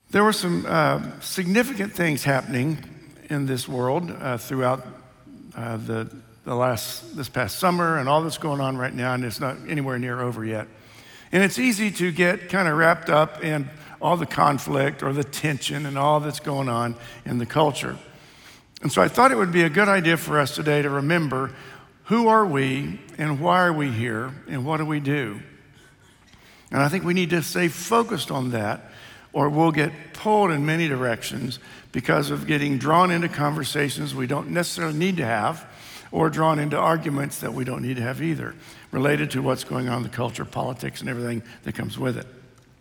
There were some significant things happening in this world throughout this past summer and all that's going on right now, and it's not anywhere near over yet. And it's easy to get kind of wrapped up in all the conflict or the tension and all that's going on in the culture. And so I thought it would be a good idea for us today to remember, who are we and why are we here and what do we do? And I think we need to stay focused on that, or we'll get pulled in many directions because of getting drawn into conversations we don't necessarily need to have, or drawn into arguments that we don't need to have either, related to what's going on in the culture, politics, and everything that comes with it.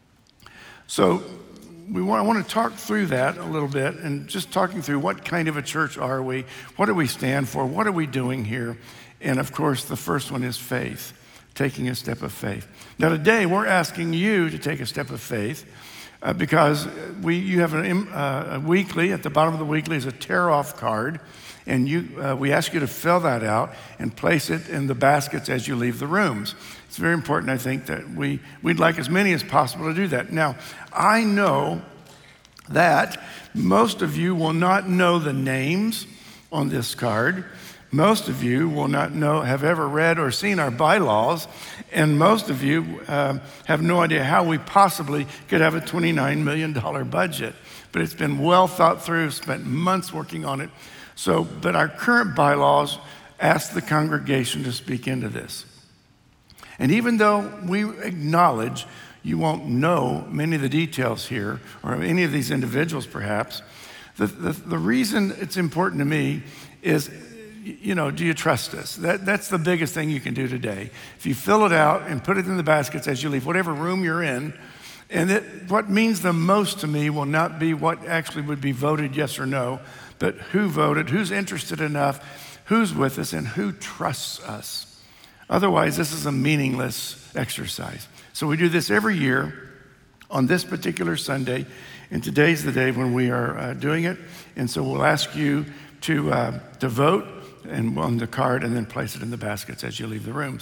So I want to talk through that a little bit, and just talking through what kind of a church are we, what do we stand for, what are we doing here, and of course the first one is faith, taking a step of faith. Now today we're asking you to take a step of faith because you have a weekly, at the bottom of the weekly is a tear-off card, and we ask you to fill that out and place it in the baskets as you leave the rooms. It's very important, I think, that we'd like as many as possible to do that. Now, I know that most of you will not know the names on this card. Most of you will not have ever read or seen our bylaws, and most of you have no idea how we possibly could have a $29 million budget. But it's been well thought through, spent months working on it. But our current bylaws ask the congregation to speak into this. And even though we acknowledge you won't know many of the details here, or any of these individuals perhaps, the reason it's important to me is, do you trust us? That's the biggest thing you can do today. If you fill it out and put it in the baskets as you leave, whatever room you're in, and what means the most to me will not be what actually would be voted yes or no, but who voted, who's interested enough, who's with us, and who trusts us. Otherwise, this is a meaningless exercise. So we do this every year on this particular Sunday, and today's the day when we are doing it. And so we'll ask you to vote and on the card and then place it in the baskets as you leave the rooms.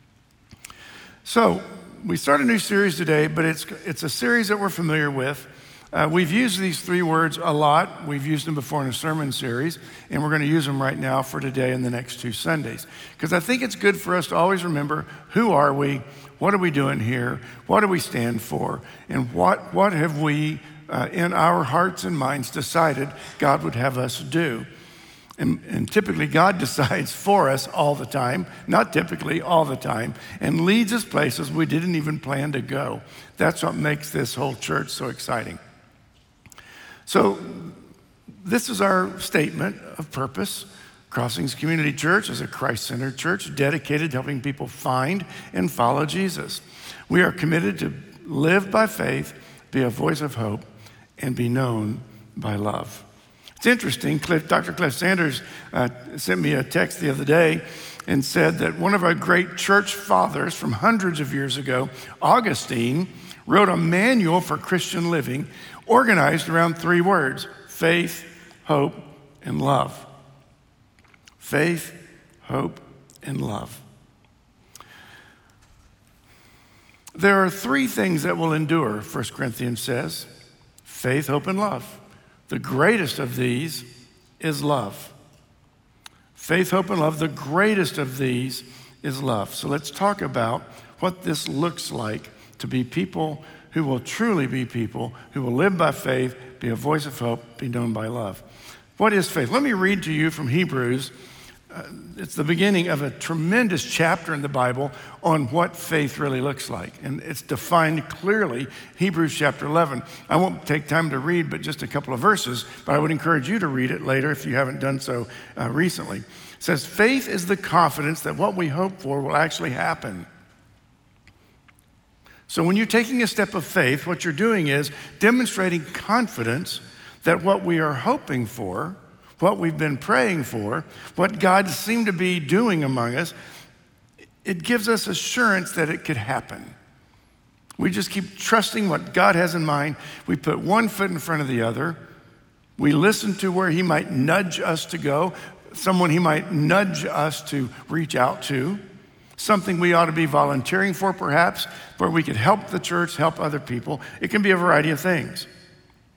So we start a new series today, but it's a series that we're familiar with. We've used these three words a lot. We've used them before in a sermon series, and we're going to use them right now for today and the next 2 Sundays. Because I think it's good for us to always remember, who are we, what are we doing here, what do we stand for, and what have we in our hearts and minds decided God would have us do. And typically God decides for us all the time, not typically, all the time, and leads us places we didn't even plan to go. That's what makes this whole church so exciting. So this is our statement of purpose. Crossings Community Church is a Christ-centered church dedicated to helping people find and follow Jesus. We are committed to live by faith, be a voice of hope, and be known by love. It's interesting, Dr. Cliff Sanders sent me a text the other day and said that one of our great church fathers from hundreds of years ago, Augustine, wrote a manual for Christian living organized around 3 words: faith, hope, and love. Faith, hope, and love. There are 3 things that will endure, 1 Corinthians says: faith, hope, and love. The greatest of these is love. Faith, hope, and love. The greatest of these is love. So let's talk about what this looks like to be people who will truly be people who will live by faith, be a voice of hope, be known by love. What is faith? Let me read to you from Hebrews. It's the beginning of a tremendous chapter in the Bible on what faith really looks like. And it's defined clearly, Hebrews chapter 11. I won't take time to read but just a couple of verses, but I would encourage you to read it later if you haven't done so recently. It says, faith is the confidence that what we hope for will actually happen. So when you're taking a step of faith, what you're doing is demonstrating confidence that what we are hoping for, what we've been praying for, what God seemed to be doing among us, it gives us assurance that it could happen. We just keep trusting what God has in mind. We put one foot in front of the other. We listen to where he might nudge us to go, someone he might nudge us to reach out to, something we ought to be volunteering for perhaps, where we could help the church, help other people. It can be a variety of things.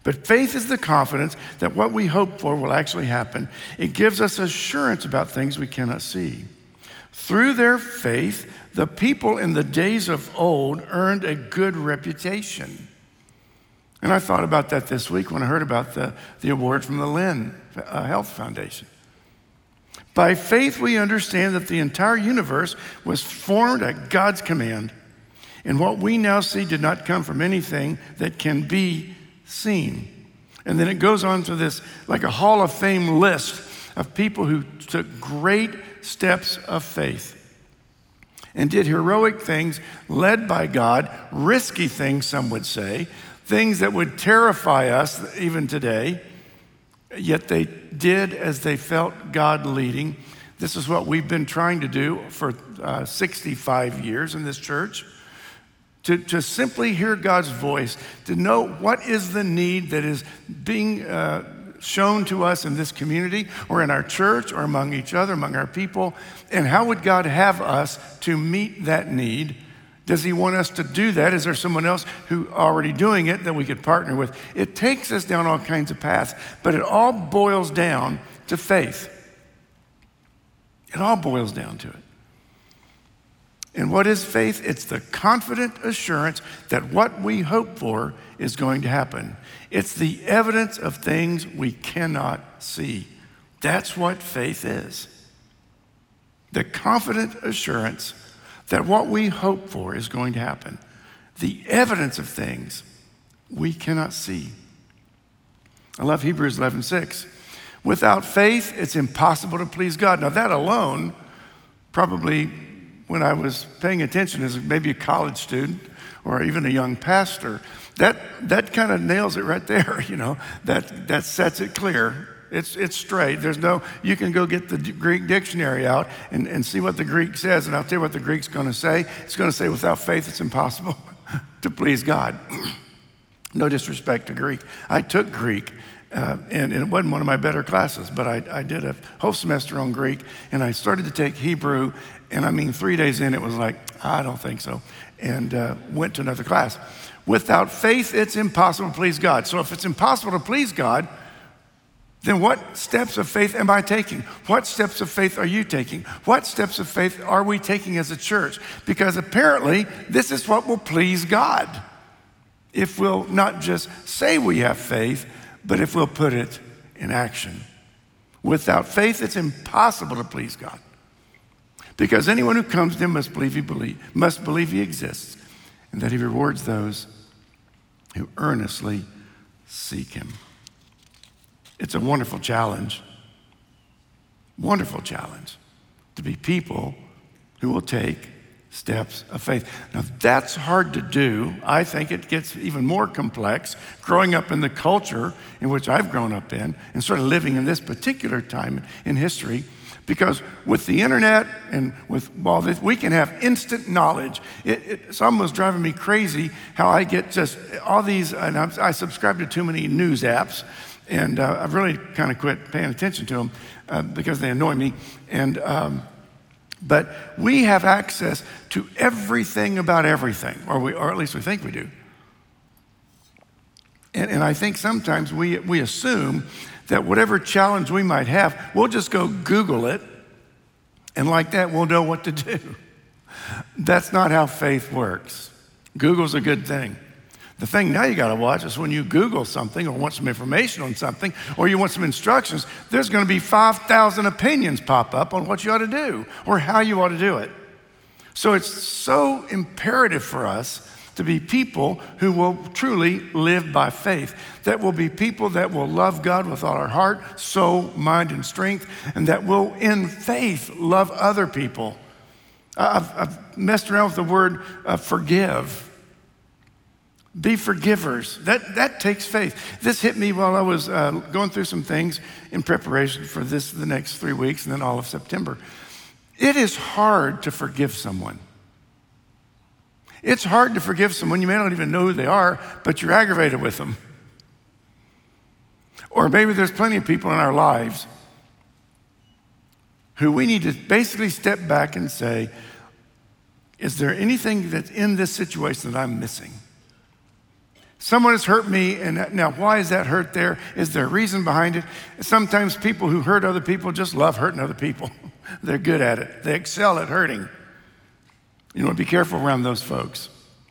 But faith is the confidence that what we hope for will actually happen. It gives us assurance about things we cannot see. Through their faith, the people in the days of old earned a good reputation. And I thought about that this week when I heard about the award from the Lynn Health Foundation. By faith, we understand that the entire universe was formed at God's command, and what we now see did not come from anything that can be seen. And then it goes on to this, like a Hall of Fame list of people who took great steps of faith and did heroic things led by God, risky things, some would say, things that would terrify us even today, yet they did as they felt God leading. This is what we've been trying to do for 65 years in this church, to simply hear God's voice, to know what is the need that is being shown to us in this community or in our church or among each other, among our people, and how would God have us to meet that need? Does he want us to do that? Is there someone else who already doing it that we could partner with? It takes us down all kinds of paths, but it all boils down to faith. It all boils down to it. And what is faith? It's the confident assurance that what we hope for is going to happen. It's the evidence of things we cannot see. That's what faith is. The confident assurance that what we hope for is going to happen. The evidence of things we cannot see. I love Hebrews 11:6. Without faith, it's impossible to please God. Now that alone, probably when I was paying attention as maybe a college student or even a young pastor, that kind of nails it right there, that sets it clear. It's straight. You can go get the Greek dictionary out and see what the Greek says, and I'll tell you what the Greek's going to say. It's going to say, without faith, it's impossible to please God. No disrespect to Greek. I took Greek, and it wasn't one of my better classes, but I did a whole semester on Greek, and I started to take Hebrew, and 3 days in, it was like, I don't think so, and went to another class. Without faith, it's impossible to please God. So if it's impossible to please God, then what steps of faith am I taking? What steps of faith are you taking? What steps of faith are we taking as a church? Because apparently, this is what will please God. If we'll not just say we have faith, but if we'll put it in action. Without faith, it's impossible to please God. Because anyone who comes to him must believe he exists, and that he rewards those who earnestly seek him. It's a wonderful challenge to be people who will take steps of faith. Now, that's hard to do. I think it gets even more complex growing up in the culture in which I've grown up in and sort of living in this particular time in history, because with the internet and with all this, we can have instant knowledge. It's almost driving me crazy how I get just all these, and I subscribe to too many news apps, and I've really kind of quit paying attention to them because they annoy me. But we have access to everything about everything, or at least we think we do. And I think sometimes we assume that whatever challenge we might have, we'll just go Google it, and like that, we'll know what to do. That's not how faith works. Google's a good thing. The thing now you got to watch is when you Google something or want some information on something or you want some instructions, there's going to be 5,000 opinions pop up on what you ought to do or how you ought to do it. So it's so imperative for us to be people who will truly live by faith, that will be people that will love God with all our heart, soul, mind, and strength, and that will, in faith, love other people. I've messed around with the word forgive. Be forgivers. That takes faith. This hit me while I was going through some things in preparation for the next 3 weeks and then all of September. It is hard to forgive someone. It's hard to forgive someone. You may not even know who they are, but you're aggravated with them. Or maybe there's plenty of people in our lives who we need to basically step back and say, is there anything that's in this situation that I'm missing? Someone has hurt me, and now why is that hurt there? Is there a reason behind it? Sometimes people who hurt other people just love hurting other people. They're good at it. They excel at hurting. You want to be careful around those folks.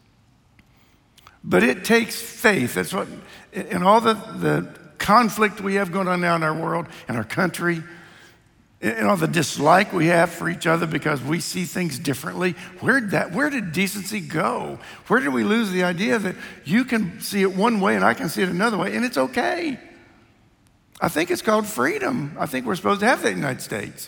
But it takes faith. That's what, in all the conflict we have going on now in our world, in our country, and all the dislike we have for each other because we see things differently. Where did decency go? Where did we lose the idea that you can see it one way and I can see it another way, and it's okay? I think it's called freedom. I think we're supposed to have that in the United States.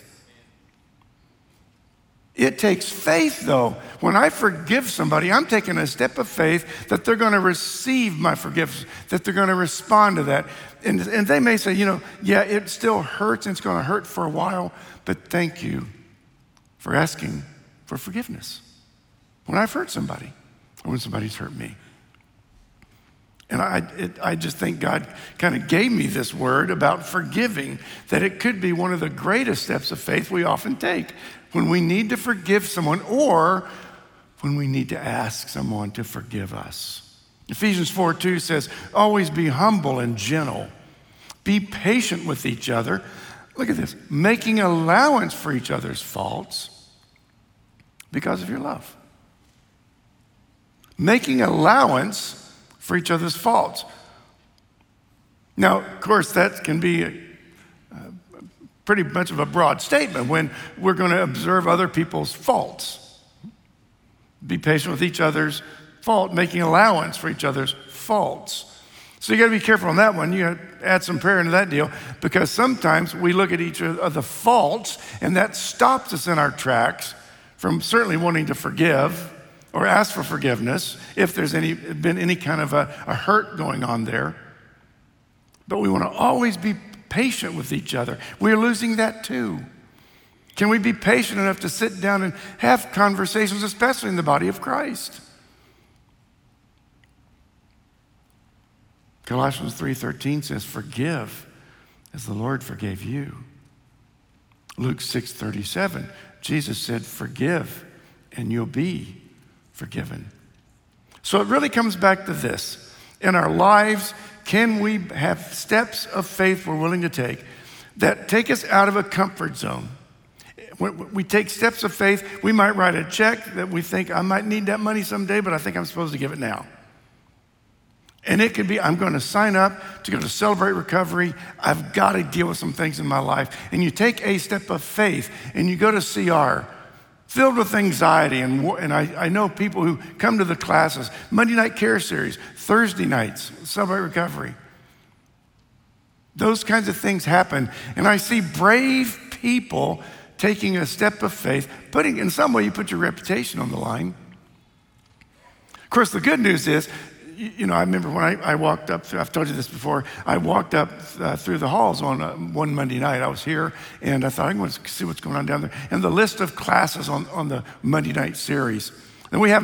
It takes faith, though. When I forgive somebody, I'm taking a step of faith that they're going to receive my forgiveness, that they're going to respond to that. And they may say, yeah, it still hurts and it's going to hurt for a while, but thank you for asking for forgiveness when I've hurt somebody or when somebody's hurt me. And I just think God kind of gave me this word about forgiving, that it could be one of the greatest steps of faith we often take when we need to forgive someone or when we need to ask someone to forgive us. Ephesians 4:2 says, always be humble and gentle. Be patient with each other. Look at this, making allowance for each other's faults because of your love. Making allowance for each other's faults. Now, of course, that can be pretty much of a broad statement when we're going to observe other people's faults. Be patient with each other's fault, making allowance for each other's faults. So you got to be careful on that one. You got to add some prayer into that deal, because sometimes we look at each of the faults and that stops us in our tracks from certainly wanting to forgive or ask for forgiveness if there's been any kind of a hurt going on there. But we want to always be patient with each other. We're losing that too. Can we be patient enough to sit down and have conversations, especially in the body of Christ? Colossians 3:13 says, forgive as the Lord forgave you. Luke 6:37, Jesus said, forgive and you'll be forgiven. So it really comes back to this. In our lives, can we have steps of faith we're willing to take that take us out of a comfort zone? When we take steps of faith, we might write a check that we think, I might need that money someday, but I think I'm supposed to give it now. And it could be, I'm going to sign up to go to Celebrate Recovery. I've got to deal with some things in my life. And you take a step of faith and you go to CR, filled with anxiety. And I know people who come to the classes, Monday Night Care Series, Thursday nights, Celebrate Recovery. Those kinds of things happen. And I see brave people taking a step of faith, putting, in some way, you put your reputation on the line. Of course, the good news is, I remember when I walked up, I've told you this before, I walked up through the halls on one Monday night. I was here, and I thought, I'm going to see what's going on down there. And the list of classes on the Monday night series. And we have,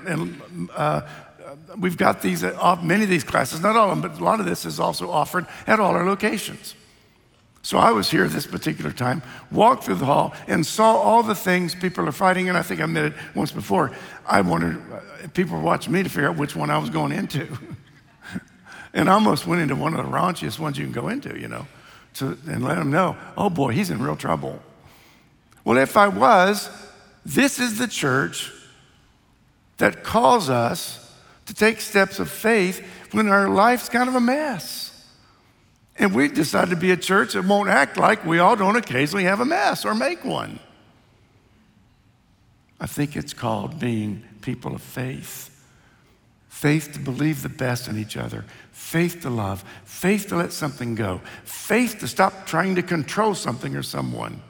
we've got these, many of these classes, not all of them, but a lot of this is also offered at all our locations. So I was here this particular time, walked through the hall, and saw all the things people are fighting. And I think I admitted once before, I wondered, people were watching me to figure out which one I was going into. And I almost went into one of the raunchiest ones you can go into, and let them know, oh boy, he's in real trouble. Well, if I was, this is the church that calls us to take steps of faith when our life's kind of a mess. And we decided to be a church that won't act like we all don't occasionally have a mess or make one. I think it's called being people of faith. Faith to believe the best in each other. Faith to love. Faith to let something go. Faith to stop trying to control something or someone.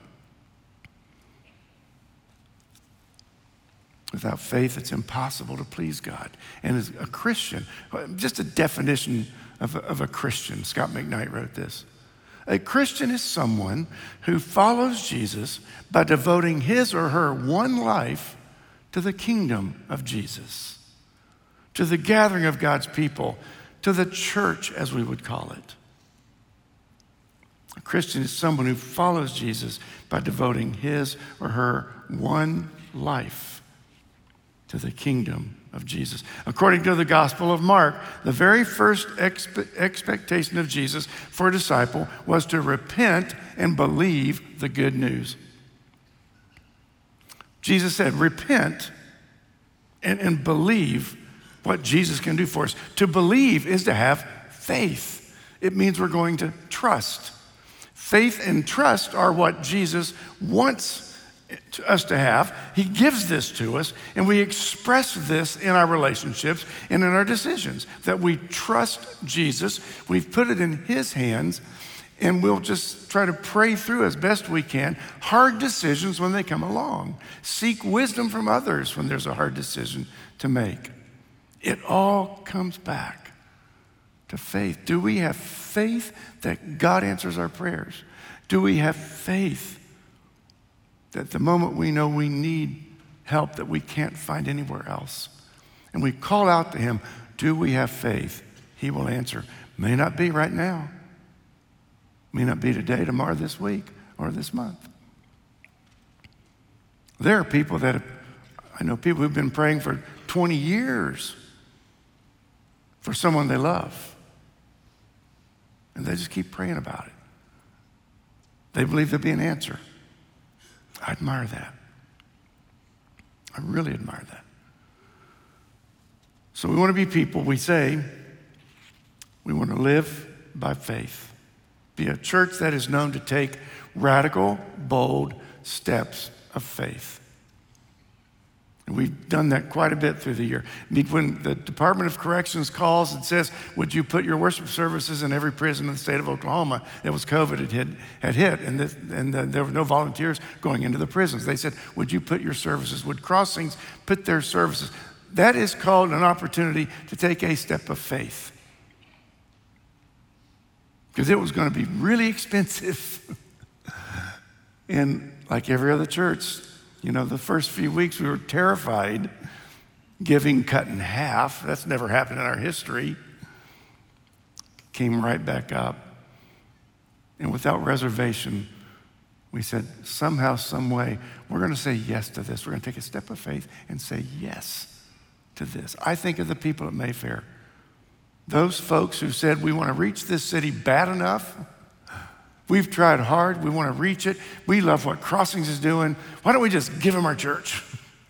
Without faith, it's impossible to please God. And as a Christian, just a definition of a Christian, Scott McKnight wrote this. A Christian is someone who follows Jesus by devoting his or her one life to the kingdom of Jesus, to the gathering of God's people, to the church, as we would call it. A Christian is someone who follows Jesus by devoting his or her one life to the kingdom of Jesus. According to the Gospel of Mark, the very first expectation of Jesus for a disciple was to repent and believe the good news. Jesus said, repent and believe what Jesus can do for us. To believe is to have faith. It means we're going to trust. Faith and trust are what Jesus wants us to have. He gives this to us, and we express this in our relationships and in our decisions, that we trust Jesus. We've put it in his hands, and we'll just try to pray through as best we can hard decisions when they come along. Seek wisdom from others when there's a hard decision to make. It all comes back to faith. Do we have faith that God answers our prayers? Do we have faith that the moment we know we need help that we can't find anywhere else, and we call out to him, do we have faith? He will answer. May not be right now. May not be today, tomorrow, this week, or this month. There are people I know people who've been praying for 20 years for someone they love. And they just keep praying about it. They believe there'll be an answer. I admire that. I really admire that. So we want to be people, we say, we want to live by faith. Be a church that is known to take radical, bold steps of faith. And we've done that quite a bit through the year. When the Department of Corrections calls and says, would you put your worship services in every prison in the state of Oklahoma? It was COVID had hit, and there were no volunteers going into the prisons. They said, would you put your services? Would Crossings put their services? That is called an opportunity to take a step of faith. Because it was going to be really expensive. And like every other church, the first few weeks we were terrified, giving cut in half. That's never happened in our history. Came right back up. And without reservation, we said, somehow, some way, we're going to say yes to this. We're going to take a step of faith and say yes to this. I think of the people at Mayfair. Those folks who said, we want to reach this city bad enough. We've tried hard. We want to reach it. We love what Crossings is doing. Why don't we just give them our church?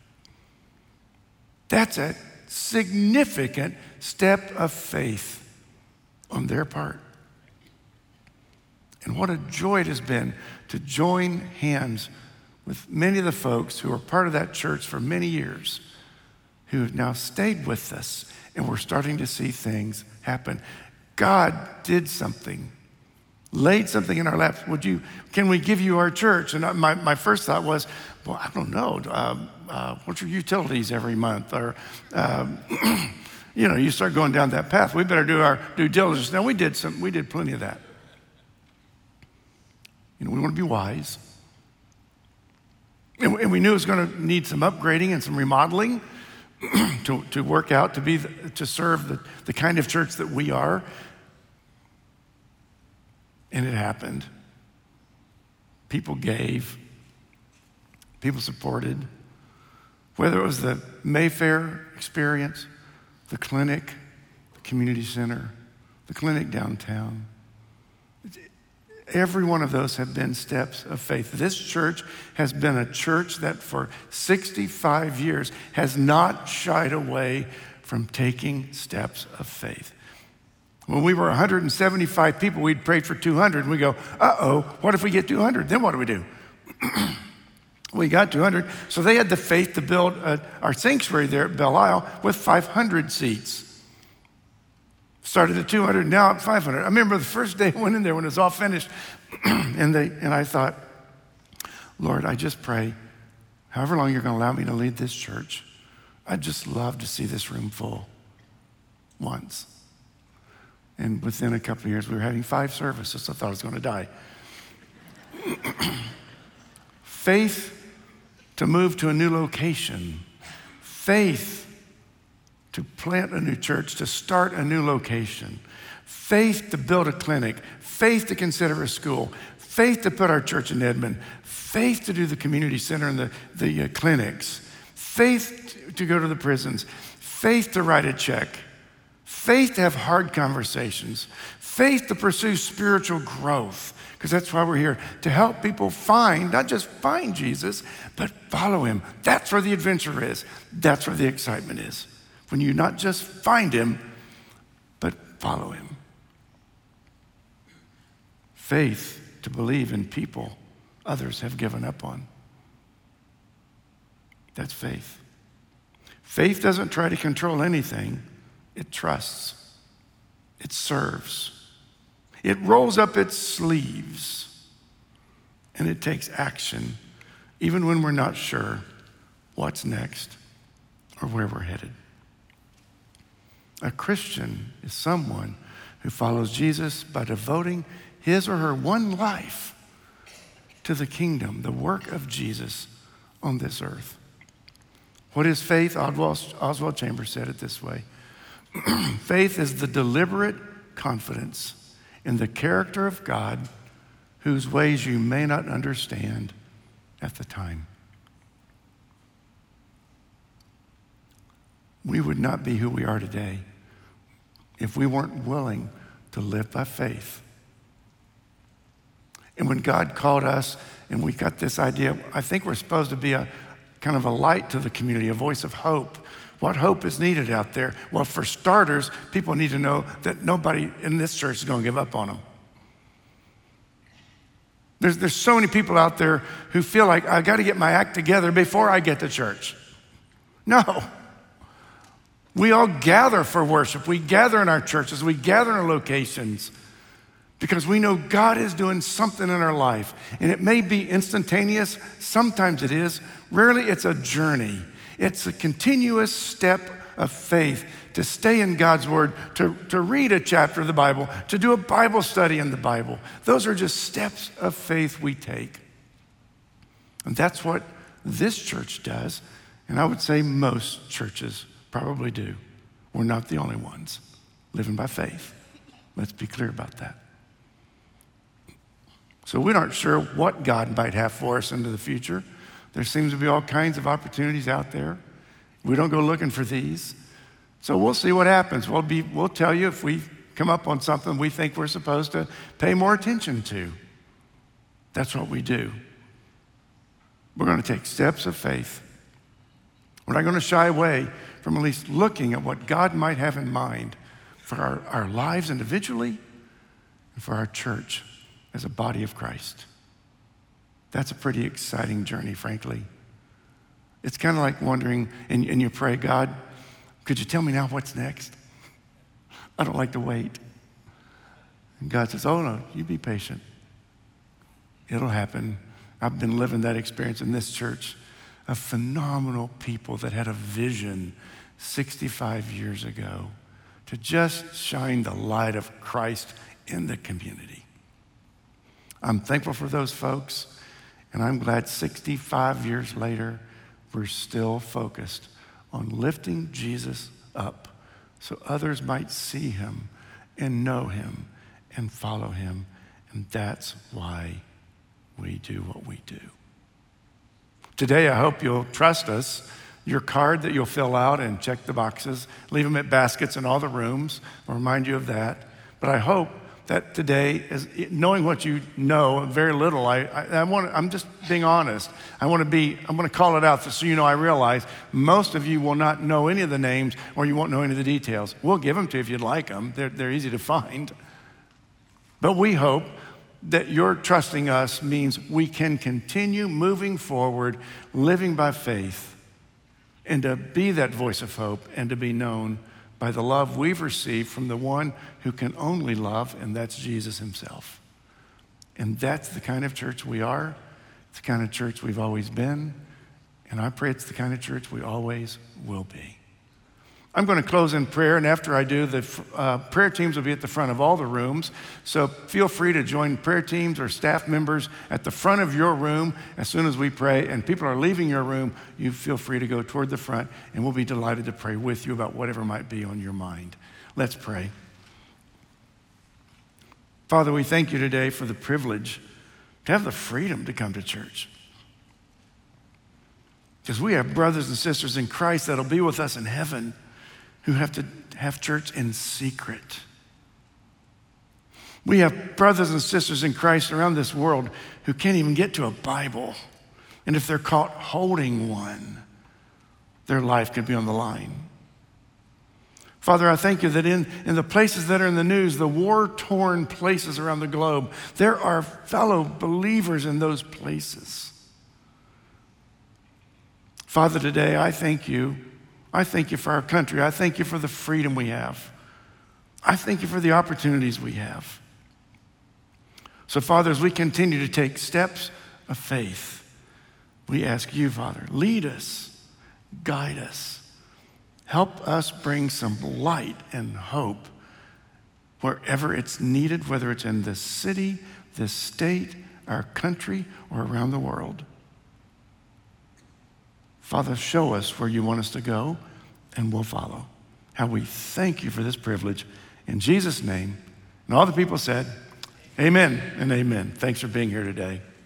That's a significant step of faith on their part. And what a joy it has been to join hands with many of the folks who are part of that church for many years, who have now stayed with us, and we're starting to see things happen. God did something. Laid something in our laps. Can we give you our church? And my first thought was, well, I don't know. What's your utilities every month? Or, you start going down that path. We better do our due diligence. Now we did plenty of that. We want to be wise. And we knew it was going to need some upgrading and some remodeling to work out, to serve the kind of church that we are. And it happened. People gave. People supported. Whether it was the Mayfair experience, the clinic, the community center, the clinic downtown. Every one of those have been steps of faith. This church has been a church that for 65 years has not shied away from taking steps of faith. When we were 175 people, we'd prayed for 200, and we go, what if we get 200? Then what do? We got 200, so they had the faith to build our sanctuary there at Belle Isle with 500 seats. Started at 200, now at 500. I remember the first day I went in there when it was all finished, and I thought, Lord, I just pray, however long you're going to allow me to lead this church, I'd just love to see this room full once. And within a couple of years, we were having 5 services. I thought I was going to die. Faith to move to a new location. Faith to plant a new church, to start a new location. Faith to build a clinic. Faith to consider a school. Faith to put our church in Edmond. Faith to do the community center and the clinics. faith to go to the prisons, faith to write a check, faith to have hard conversations, faith to pursue spiritual growth, because that's why we're here, to help people find, not just find Jesus, but follow him. That's where the adventure is. That's where the excitement is. When you not just find him, but follow him. Faith to believe in people others have given up on. That's faith. Faith doesn't try to control anything. It trusts. It serves. It rolls up its sleeves. And it takes action, even when we're not sure what's next or where we're headed. A Christian is someone who follows Jesus by devoting his or her one life to the kingdom, the work of Jesus on this earth. What is faith? Oswald Chambers said it this way. Faith is the deliberate confidence in the character of God whose ways you may not understand at the time. We would not be who we are today if we weren't willing to live by faith. And when God called us and we got this idea, I think we're supposed to be a kind of a light to the community, a voice of hope. What hope is needed out there? Well, for starters, people need to know that nobody in this church is going to give up on them. There's so many people out there who feel like, I got to get my act together before I get to church. No. We all gather for worship. We gather in our churches. We gather in our locations because we know God is doing something in our life. And it may be instantaneous. Sometimes it is. Rarely it's a journey. It's a continuous step of faith to stay in God's word, to read a chapter of the Bible, to do a Bible study in the Bible. Those are just steps of faith we take. And that's what this church does. And I would say most churches probably do. We're not the only ones living by faith. Let's be clear about that. So we aren't sure what God might have for us into the future. There seems to be all kinds of opportunities out there. We don't go looking for these. So we'll see what happens. We'll tell you if we come up on something we think we're supposed to pay more attention to. That's what we do. We're going to take steps of faith. We're not going to shy away from at least looking at what God might have in mind for our lives individually and for our church as a body of Christ. That's a pretty exciting journey, frankly. It's kind of like wondering, and you pray, God, could you tell me now what's next? I don't like to wait. And God says, oh no, you be patient. It'll happen. I've been living that experience in this church of phenomenal people that had a vision 65 years ago to just shine the light of Christ in the community. I'm thankful for those folks, and I'm glad 65 years later, we're still focused on lifting Jesus up so others might see him and know him and follow him. And that's why we do what we do. Today, I hope you'll trust us. Your card that you'll fill out and check the boxes, leave them at baskets in all the rooms. I'll remind you of that. But I hope that today, knowing what you know, very little, I'm just being honest. I'm going to call it out so you know I realize most of you will not know any of the names or you won't know any of the details. We'll give them to you if you'd like them. They're easy to find. But we hope that your trusting us means we can continue moving forward, living by faith, and to be that voice of hope and to be known by the love we've received from the one who can only love, and that's Jesus himself. And that's the kind of church we are. It's the kind of church we've always been. And I pray it's the kind of church we always will be. I'm going to close in prayer, and after I do, the prayer teams will be at the front of all the rooms. So feel free to join prayer teams or staff members at the front of your room as soon as we pray. And people are leaving your room, you feel free to go toward the front, and we'll be delighted to pray with you about whatever might be on your mind. Let's pray. Father, we thank you today for the privilege to have the freedom to come to church. Because we have brothers and sisters in Christ that'll be with us in heaven who have to have church in secret. We have brothers and sisters in Christ around this world who can't even get to a Bible. And if they're caught holding one, their life could be on the line. Father, I thank you that in the places that are in the news, the war-torn places around the globe, there are fellow believers in those places. Father, today I thank you. I thank you for our country. I thank you for the freedom we have. I thank you for the opportunities we have. So, Father, as we continue to take steps of faith, we ask you, Father, lead us, guide us, help us bring some light and hope wherever it's needed, whether it's in this city, this state, our country, or around the world. Father, show us where you want us to go, and we'll follow. How we thank you for this privilege. In Jesus' name, and all the people said, amen and amen. Thanks for being here today.